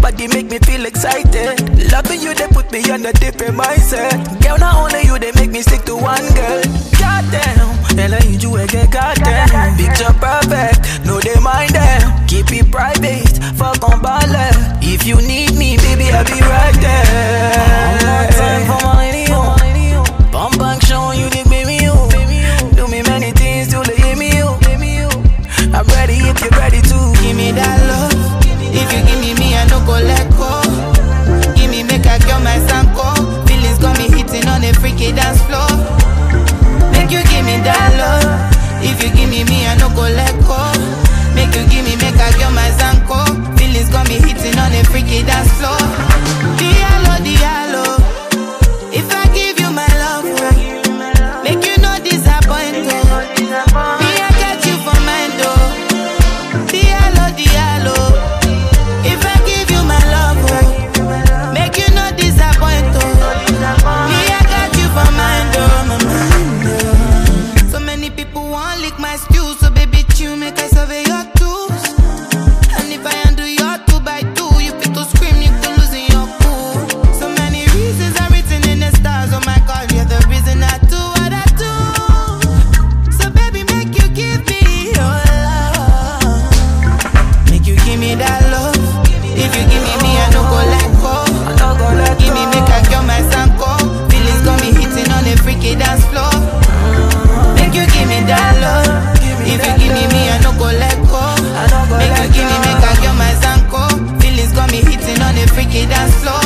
body make me feel excited. Loving you, they put me on a different mindset. Girl, not only you, they make me stick to one girl. Goddamn, and I need you again, goddamn. Picture perfect, no they mind them. Keep it private, fuck on ballet. If you need me, baby, I'll be right there. One time for my radio. Bum bang showing you the baby you. Do me many things till they hear me you. I'm ready if you're ready to. Give me that love. If you give me, I no go let go. Give me, make I girl my sanko. Feelings got me hitting on a freaky dance floor. Make you give me that love. If you give me, I no go let go. Make you give me, make I girl my sanko. Feelings got me hitting on a freaky dance floor. Diallo, diallo. If I give you my love, make you no disappoint. Me, I got you for mine, though. Diallo, diallo. If I give you my love, make you no disappoint. Me, I got you for mine, though. So many people want lick my stew, so baby, chew, make I survey your tools. And if I undo your 2x2, you fit to scream, you to losing your cool. So many reasons are written in the stars. Oh my God, you're the reason I do what I do. So baby, make you give me your love. Make you give me that love. If you give me, I no go let go. Give me, make I girl my sanko. Feelings got me hitting on a freaky dance floor. Make you give me that love. If you give me, I no go let go. Make you give me, make I girl my sanko. Feelings got me hitting on a freaky dance floor.